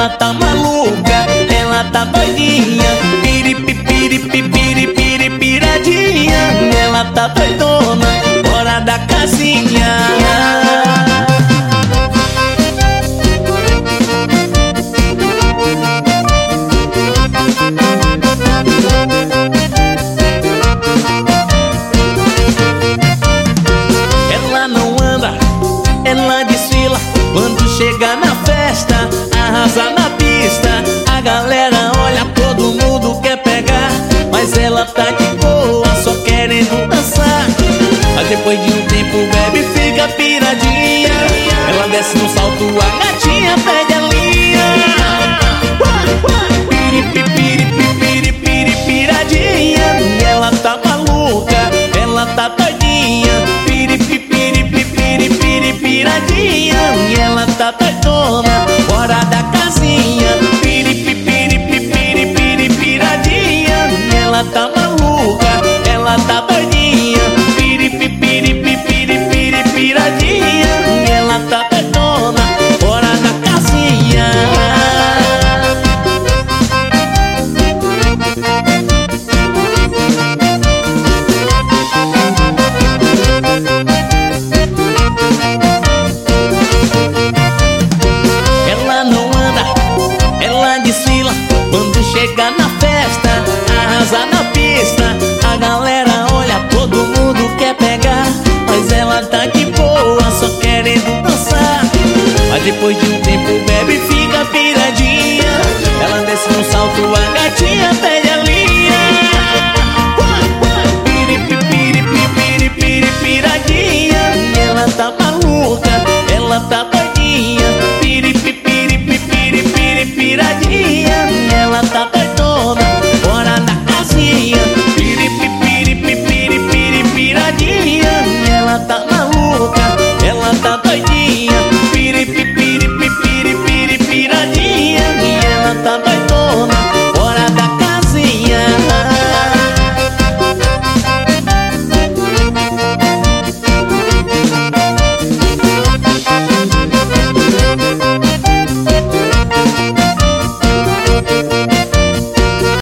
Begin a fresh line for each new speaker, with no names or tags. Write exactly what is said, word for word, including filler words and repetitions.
ela tá maluca, ela tá doidinha, piripipipipipipiradinha, ela tá doidona, fora da casinha. Ela não anda, ela desfila, quando chega na festa, arrasa na pista. A galera olha, todo mundo quer pegar, mas ela tá de boa, só querendo dançar. Mas depois de um tempo bebe e fica piradinha, ela desce no salto, a gatinha perde a linha. Piripipiripiripiradinha, ela tá maluca, ela tá doidinha, piripipiripiripiradinha, ela tá doidona, fora da casinha. Piripipiripiripiradinha, ela tá maluca, ela tá doidinha, piripipiripiripiradinha, ela tá doidona, fora da casinha. Ela não anda, ela desfila, quando chega na festa, arrasa na pista. A galera olha, todo mundo quer pegar, mas ela tá de boa, só querendo dançar. Mas depois de um tempo bebe e fica piradinha, ela desce no salto, a gatinha pede